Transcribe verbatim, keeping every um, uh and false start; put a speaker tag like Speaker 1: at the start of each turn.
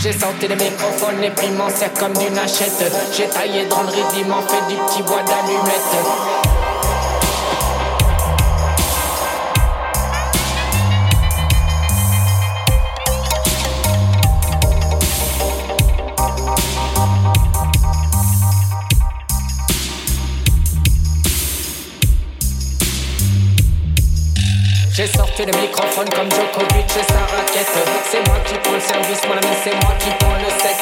Speaker 1: J'ai sorti le microphone et puis m'en sert comme d'une hachette. J'ai taillé dans le rythme, m'en fait du petit bois d'allumette. J'ai sorti le microphone comme Djokovic et sa raquette. C'est moi qui prends le service, mon ami, c'est moi qui prends le set.